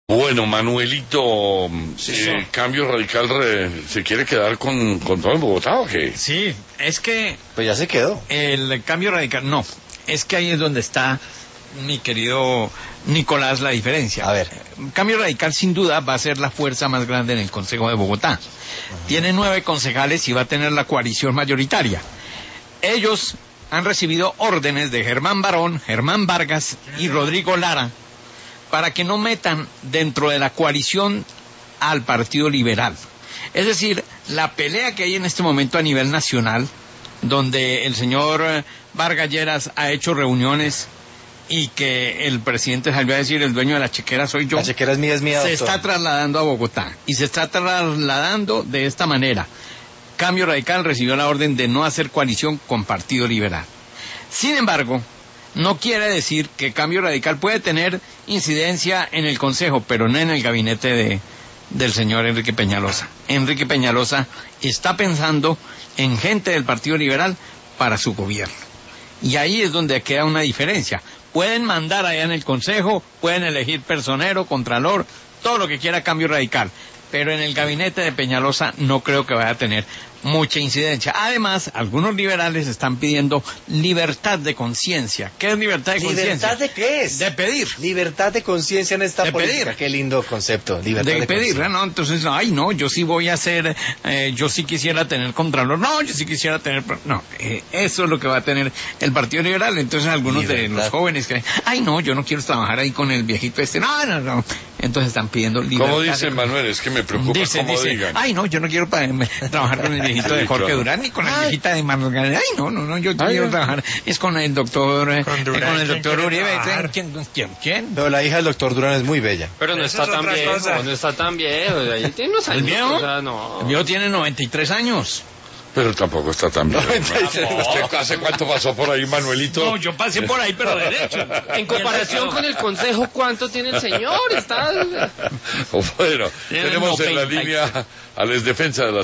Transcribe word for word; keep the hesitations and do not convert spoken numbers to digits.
Bueno, Manuelito, Sí, eh, sí. Cambio Radical re- se quiere quedar con, con todo en Bogotá, ¿o qué? Sí, es que Pues ya se quedó. el cambio radical, no, es que ahí es donde está, mi querido Nicolás, la diferencia. A ver. Cambio radical sin duda va a ser la fuerza más grande en el Consejo de Bogotá. Tiene nueve concejales y va a tener la coalición mayoritaria. Ellos han recibido órdenes de Germán Barón, Germán Vargas y Rodrigo Lara para que no metan dentro de la coalición al Partido Liberal. Es decir, la pelea que hay en este momento a nivel nacional, donde el señor eh, Vargas Lleras ha hecho reuniones y que el presidente salió a decir el dueño de la chequera soy yo, La chequera es mía, es mía, se doctor. está trasladando a Bogotá y se está trasladando de esta manera. Cambio Radical recibió la orden de no hacer coalición con Partido Liberal. Sin embargo, no quiere decir que Cambio Radical puede tener incidencia en el Consejo, pero no en el gabinete de, del señor Enrique Peñalosa. Enrique Peñalosa está pensando en gente del Partido Liberal para su gobierno. Y ahí es donde queda una diferencia. Pueden mandar allá en el Consejo, pueden elegir personero, contralor, todo lo que quiera Cambio Radical. Pero en el gabinete de Peñalosa no creo que vaya a tener mucha incidencia. Además, algunos liberales están pidiendo libertad de conciencia. ¿Qué es libertad de conciencia? ¿Libertad de qué es? De pedir. Libertad de conciencia en esta De política. pedir. Qué lindo concepto. Libertad De de, pedir, conciencia. ¿no? Entonces, ay, no, yo sí voy a hacer, eh, yo sí quisiera tener contralor, no, yo sí quisiera tener, no, eh, eso es lo que va a tener el Partido Liberal. Entonces, algunos de Libertad. los jóvenes que, ay, no, yo no quiero trabajar ahí con el viejito este, no, no, no. Entonces están pidiendo libertad. ¿Cómo dice de- Manuel? Es que me preocupa Dice, cómo dice, digan. ay, no, yo no quiero pa- me- trabajar con el viejito de Sí, Jorge claro. Durán ni con la Ay. viejita de Manuel García. Ay, no, no, no, yo Ay, quiero ay. trabajar, es con el doctor, eh, Con eh, Durán, con el ¿quién doctor quiere Uribe. trabajar? ¿Quién, quién, quién? Pero la hija del doctor Durán es muy bella. Pero no Eso está es tan otra viejo, cosa. no está tan viejo. Ahí tiene unos ¿El años. viejo? O sea, no. El viejo tiene noventa y tres años. Pero tampoco está tan bien. noventa y tres. ¿Usted hace cuánto pasó por ahí, Manuelito? No, yo pasé por ahí, pero derecho. En comparación con el consejo, ¿cuánto tiene el señor? Está. Bueno, Tiene tenemos en la noventa y- línea a la defensa de la